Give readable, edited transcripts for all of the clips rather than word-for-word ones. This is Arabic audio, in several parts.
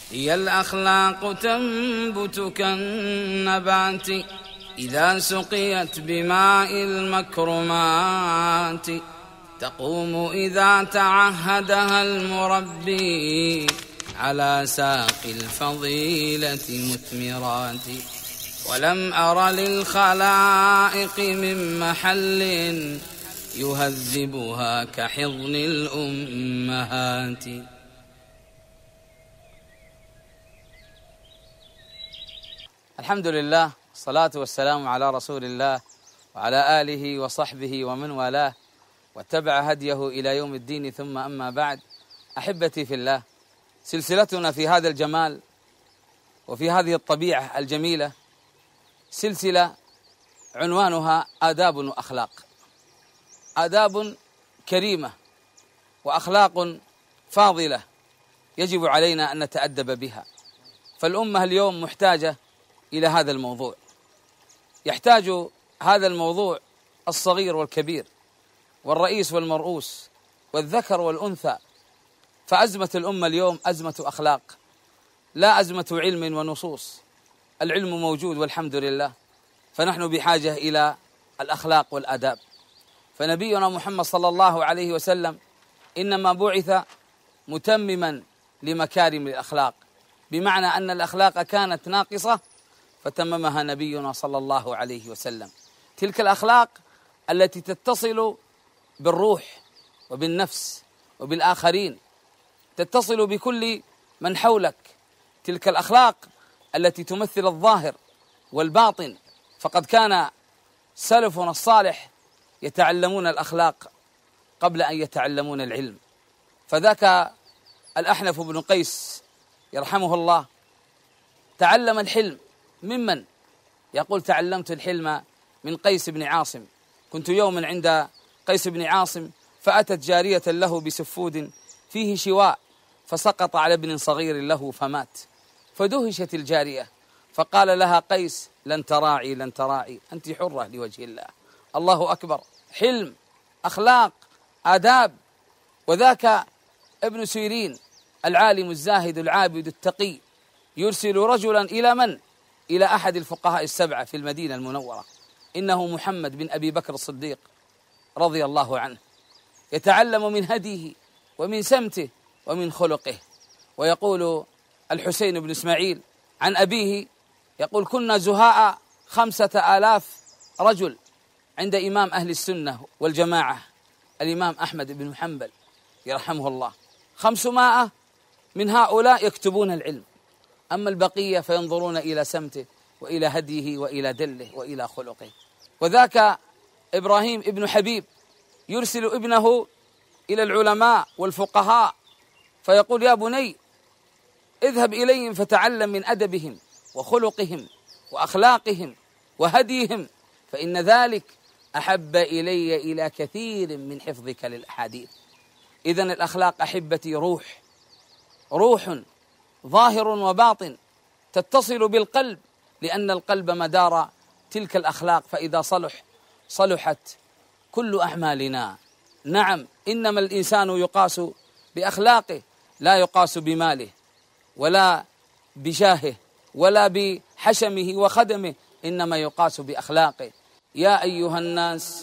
هي الأخلاق تنبت كالنبات إذا سقيت بماء المكرمات، تقوم إذا تعهدها المربي على ساق الفضيلة مثمرات. ولم أر للخلائق من محل يهذبها كحضن الأمهات. الحمد لله، الصلاة والسلام على رسول الله وعلى آله وصحبه ومن والاه واتبع هديه إلى يوم الدين، ثم أما بعد. أحبتي في الله، سلسلتنا في هذا الجمال وفي هذه الطبيعة الجميلة سلسلة عنوانها آداب وأخلاق، آداب كريمة وأخلاق فاضلة يجب علينا أن نتأدب بها. فالأمة اليوم محتاجة إلى هذا الموضوع، يحتاج هذا الموضوع الصغير والكبير والرئيس والمرؤوس والذكر والأنثى. فأزمة الأمة اليوم أزمة أخلاق، لا أزمة علم ونصوص. العلم موجود والحمد لله، فنحن بحاجة إلى الأخلاق والآداب. فنبينا محمد صلى الله عليه وسلم إنما بعث متمما لمكارم الأخلاق، بمعنى أن الأخلاق كانت ناقصة فتممها نبينا صلى الله عليه وسلم. تلك الأخلاق التي تتصل بالروح وبالنفس وبالآخرين، تتصل بكل من حولك. تلك الأخلاق التي تمثل الظاهر والباطن، فقد كان سلفنا الصالح يتعلمون الأخلاق قبل أن يتعلمون العلم. فذاك الأحنف بن قيس يرحمه الله تعلم الحلم ممن؟ يقول: تعلمت الحلم من قيس بن عاصم. كنت يوما عند قيس بن عاصم فأتت جارية له بسفود فيه شواء، فسقط على ابن صغير له فمات. فدهشت الجارية، فقال لها قيس: لن تراعي لن تراعي، أنت حرة لوجه الله. الله أكبر. حلم، أخلاق، آداب. وذاك ابن سيرين العالم الزاهد العابد التقي يرسل رجلا إلى من؟ إلى أحد الفقهاء السبعة في المدينة المنورة، إنه محمد بن أبي بكر الصديق رضي الله عنه، يتعلم من هديه ومن سمته ومن خلقه. ويقول الحسين بن إسماعيل عن أبيه، يقول: كنا زهاء 5000 رجل عند إمام أهل السنة والجماعة الإمام أحمد بن حنبل يرحمه الله. 500 من هؤلاء يكتبون العلم، أما البقية فينظرون إلى سمته وإلى هديه وإلى دله وإلى خلقه. وذاك إبراهيم ابن حبيب يرسل ابنه إلى العلماء والفقهاء فيقول: يا بني اذهب إليهم فتعلم من أدبهم وخلقهم وأخلاقهم وهديهم، فإن ذلك أحب إلي إلى كثير من حفظك للأحاديث. إذن الأخلاق أحبتي روح ظاهر وباطن تتصل بالقلب، لأن القلب مدار تلك الأخلاق، فإذا صلحت كل أعمالنا. نعم، إنما الإنسان يقاس بأخلاقه، لا يقاس بماله ولا بجاهه ولا بحشمه وخدمه، إنما يقاس بأخلاقه. يا أيها الناس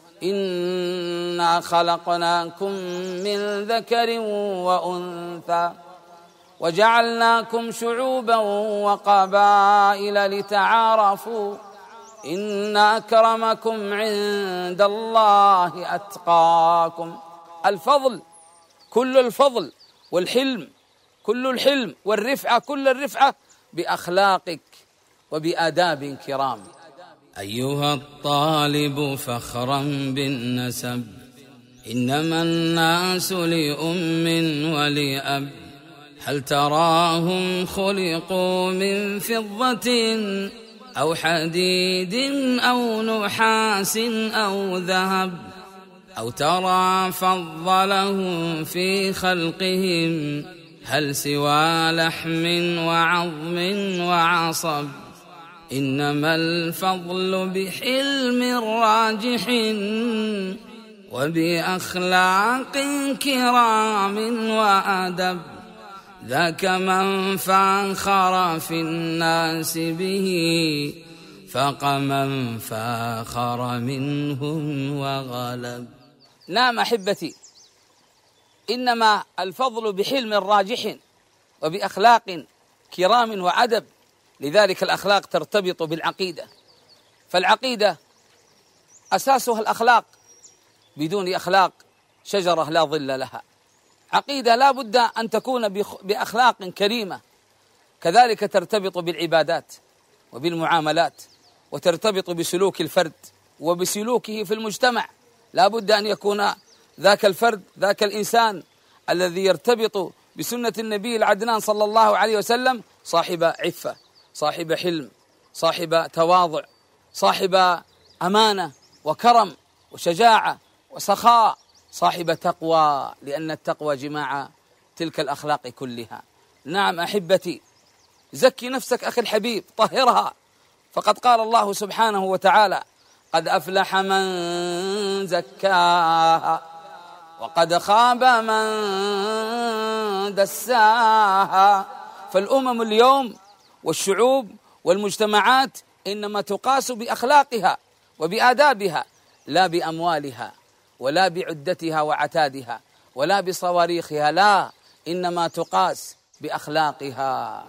إنا خلقناكم من ذكر وأنثى وجعلناكم شعوبا وقبائل لتعارفوا إن أكرمكم عند الله أتقاكم. الفضل، كل الفضل، والحلم كل الحلم، والرفعة كل الرفعة بأخلاقك وبآداب كرام. أيها الطالب فخرا بالنسب، إنما الناس لأم ولأب، هل تراهم خلقوا من فضة أو حديد أو نحاس أو ذهب، أو ترى فضلهم في خلقهم هل سوى لحم وعظم وعصب، إنما الفضل بحلم راجح وبأخلاق كرام وأدب، ذاك من فاخر في الناس به فقمن فاخر منهم وغلب. نعم أحبتي، إنما الفضل بحلم راجح وبأخلاق كرام وعدب، لذلك الأخلاق ترتبط بالعقيدة، فالعقيدة أساسها الأخلاق، بدون أخلاق شجرة لا ظل لها. عقيدة لا بد أن تكون بأخلاق كريمة، كذلك ترتبط بالعبادات وبالمعاملات، وترتبط بسلوك الفرد وبسلوكه في المجتمع. لا بد أن يكون ذاك الفرد، ذاك الإنسان الذي يرتبط بسنة النبي العدنان صلى الله عليه وسلم صاحب عفة، صاحب حلم، صاحب تواضع، صاحب أمانة وكرم وشجاعة وسخاء، صاحب تقوى، لأن التقوى جماع تلك الأخلاق كلها. نعم أحبتي، زكي نفسك أخي الحبيب، طهرها، فقد قال الله سبحانه وتعالى: قد أفلح من زكاها وقد خاب من دساها. فالأمم اليوم والشعوب والمجتمعات إنما تقاس بأخلاقها وبآدابها، لا بأموالها ولا بعدتها وعتادها ولا بصواريخها، لا، إنما تقاس بأخلاقها.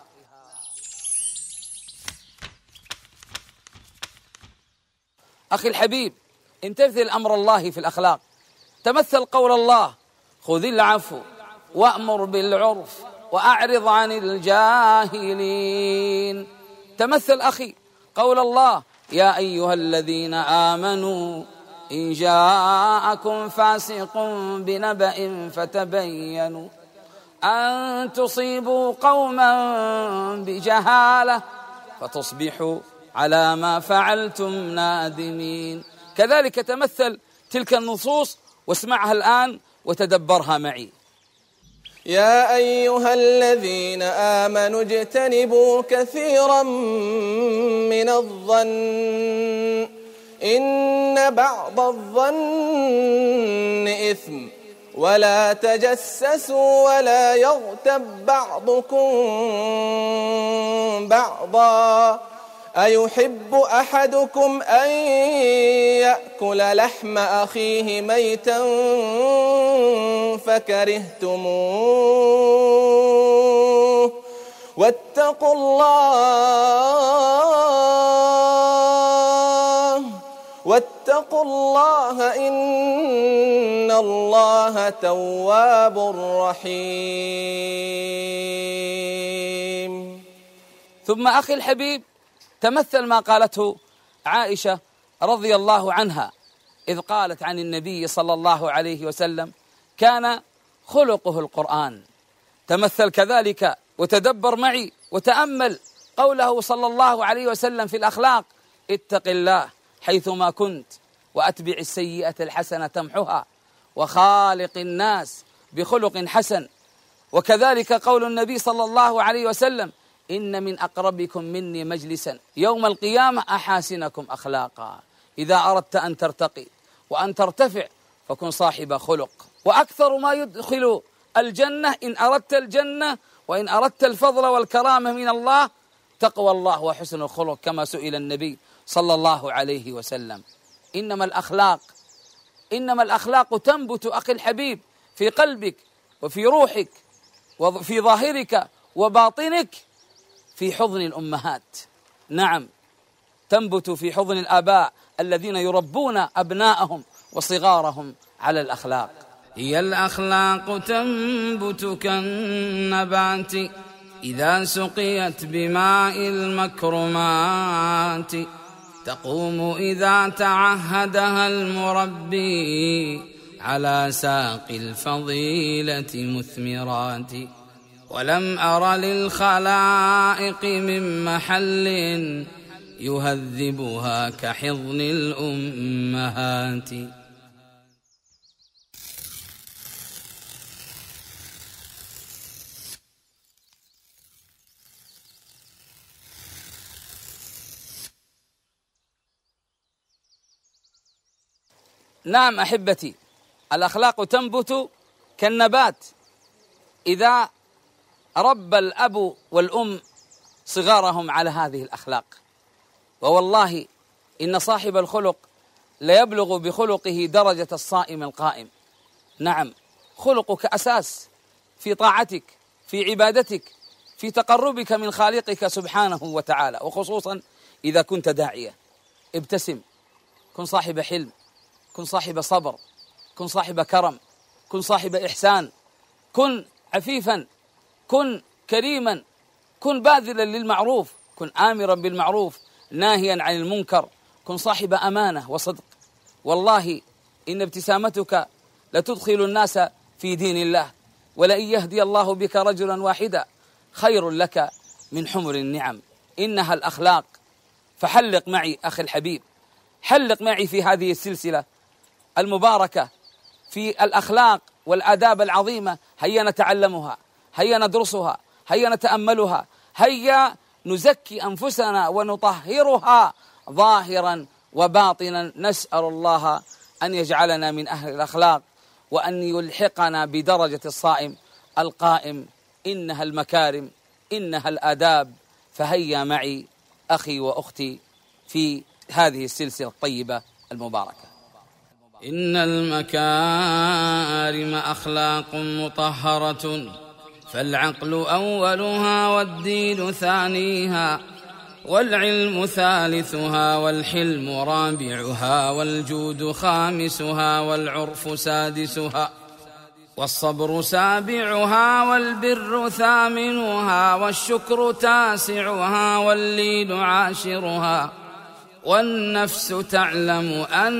أخي الحبيب، امتثل أمر الله في الأخلاق، تمثل قول الله: خذ العفو وأمر بالعرف وأعرض عن الجاهلين. تمثل أخي قول الله: يا أيها الذين آمنوا إن جاءكم فاسق بنبأ فتبينوا أن تصيبوا قوما بجهالة فتصبحوا على ما فعلتم نادمين. كذلك تمثل تلك النصوص واسمعها الآن وتدبرها معي. يا أيها الذين آمنوا اجتنبوا كثيرا من الظن إن بعض الظن إثم ولا تجسسوا ولا يغتب بعضكم بعضا أيحب أحدكم أن يأكل لحم أخيه ميتا فكرهتموه واتقوا الله إن الله تواب رحيم. ثم أخي الحبيب، تمثل ما قالته عائشة رضي الله عنها إذ قالت عن النبي صلى الله عليه وسلم: كان خلقه القرآن. تمثل كذلك وتدبر معي وتأمل قوله صلى الله عليه وسلم في الأخلاق: اتق الله حيثما كنت وأتبع السيئة الحسنة تمحها وخالق الناس بخلق حسن. وكذلك قول النبي صلى الله عليه وسلم: إن من أقربكم مني مجلسا يوم القيامة أحاسنكم أخلاقا. إذا أردت أن ترتقي وأن ترتفع فكن صاحب خلق. وأكثر ما يدخل الجنة إن أردت الجنة وإن أردت الفضل والكرامة من الله تقوى الله وحسن الخلق، كما سئل النبي صلى الله عليه وسلم. إنما الأخلاق تنبت أخي الحبيب في قلبك وفي روحك وفي ظاهرك وباطنك في حضن الأمهات. نعم، تنبت في حضن الآباء الذين يربون أبناءهم وصغارهم على الأخلاق. هي الأخلاق تنبت كالنبات إذا سقيت بماء المكرمات، تقوم إذا تعهدها المربي على ساق الفضيلة مثمرات. ولم أر للخلائق من محل يهذبها كحضن الأمهات. نعم أحبتي، الأخلاق تنبت كالنبات إذا ربى الأب والأم صغارهم على هذه الأخلاق. ووالله إن صاحب الخلق ليبلغ بخلقه درجة الصائم القائم. نعم، خلقك أساس في طاعتك، في عبادتك، في تقربك من خالقك سبحانه وتعالى، وخصوصا إذا كنت داعية. ابتسم، كن صاحب حلم، كن صاحب صبر، كن صاحب كرم، كن صاحب إحسان، كن عفيفا، كن كريما، كن باذلا للمعروف، كن آمرا بالمعروف ناهيا عن المنكر، كن صاحب أمانة وصدق. والله إن ابتسامتك لتدخل الناس في دين الله، ولئن يهدي الله بك رجلا واحدا خير لك من حمر النعم. إنها الأخلاق. فحلق معي أخي الحبيب، حلق معي في هذه السلسلة المباركة في الأخلاق والآداب العظيمة. هيا نتعلمها، هيا ندرسها، هيا نتأملها، هيا نزكي أنفسنا ونطهرها ظاهرا وباطنا. نسأل الله أن يجعلنا من أهل الأخلاق، وأن يلحقنا بدرجة الصائم القائم. إنها المكارم، إنها الآداب. فهيا معي أخي وأختي في هذه السلسلة الطيبة المباركة. إن المكارم أخلاق مطهرة، فالعقل أولها والدين ثانيها، والعلم ثالثها والحلم رابعها، والجود خامسها والعرف سادسها، والصبر سابعها والبر ثامنها، والشكر تاسعها واللين عاشرها. والنفس تعلم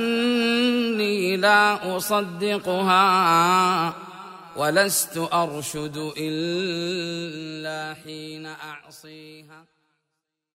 أني لا أصدقها، ولست أرشد إلا حين أعصيها.